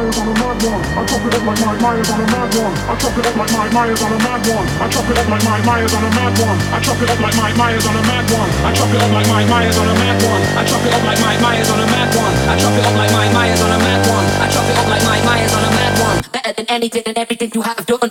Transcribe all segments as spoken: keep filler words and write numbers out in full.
Myers on a mad one. I chop it up like Mike Myers on a mad one. I chop it up like Mike Myers on a mad one. I chop it up like Mike Myers on a mad one. I chop it up like Mike Myers on a mad one. I chop it up like Mike Myers on a mad one. I chop it up like Mike Myers on a mad one. I chop it up like Mike Myers on a mad one. I chop it up like Mike Myers on a mad one. Better than anything and everything you have done.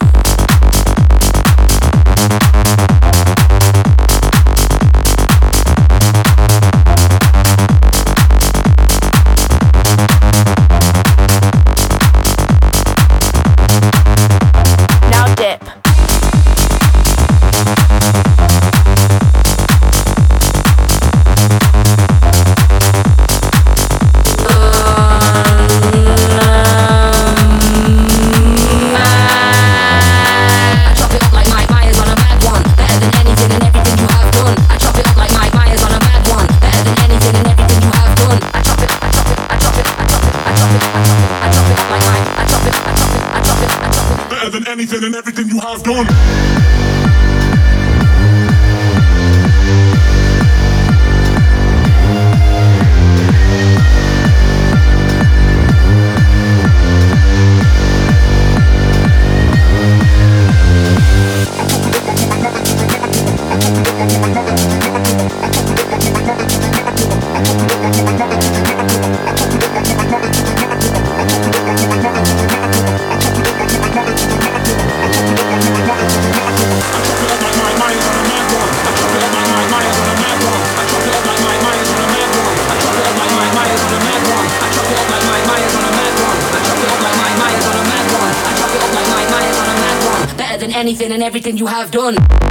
Than anything and everything you have done. Anything and everything you have done.